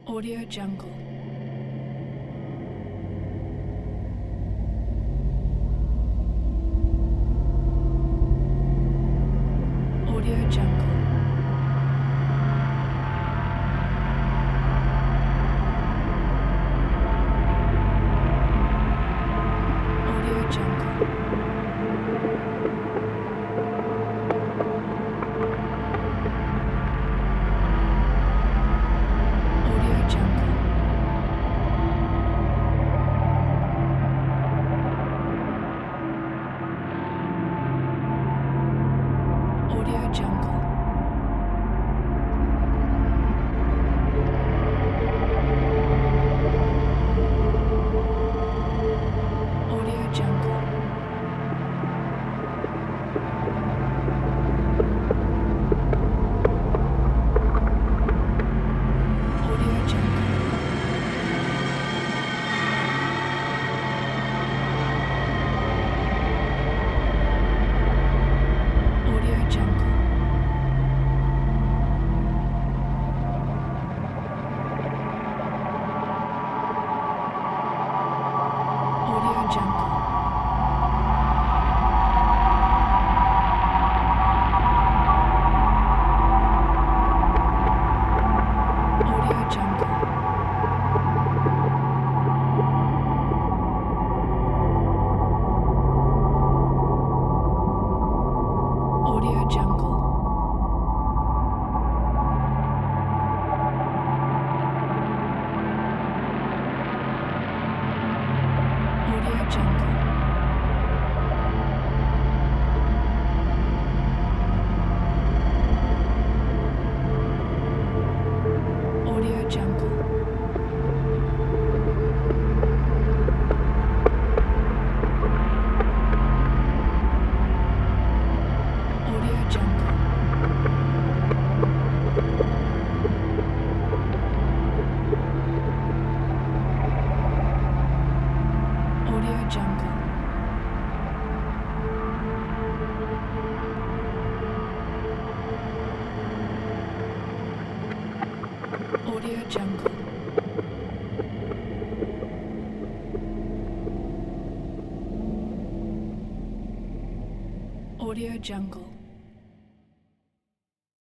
Audio Jungle. Audio Jungle. Audio Jungle. Audio Jungle. Audio Jungle. Audio Jungle. Audio Jungle. Audio Jungle. Audio Jungle. Audio Jungle. Audio Jungle. Audio Jungle. Audio Jungle. Audio Jungle. Audio Jungle. Audio Jungle. Audio Jungle.